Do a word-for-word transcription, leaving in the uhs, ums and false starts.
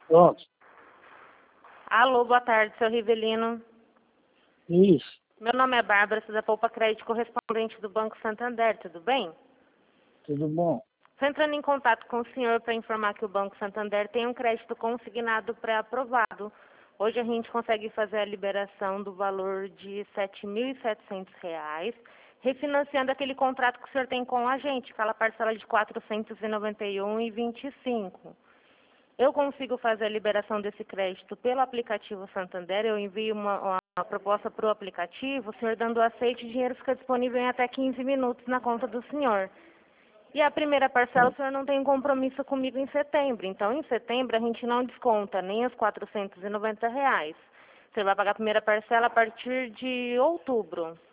Pronto. Alô, boa tarde, seu Rivelino. Isso. Meu nome é Bárbara, sou da Poupa Crédito, correspondente do Banco Santander, tudo bem? Tudo bom? Estou entrando em contato com o senhor para informar que o Banco Santander tem um crédito consignado pré-aprovado. Hoje a gente consegue fazer a liberação do valor de sete mil e setecentos reais, refinanciando aquele contrato que o senhor tem com a gente, aquela parcela de quatrocentos e noventa e um reais e vinte e cinco centavos. Eu consigo fazer a liberação desse crédito pelo aplicativo Santander, eu envio uma, uma proposta para o aplicativo, o senhor dando aceite, o dinheiro fica disponível em até quinze minutos na conta do senhor. E a primeira parcela, o senhor não tem compromisso comigo em setembro, então em setembro a gente não desconta nem os quatrocentos e noventa reais. Você vai pagar a primeira parcela a partir de outubro.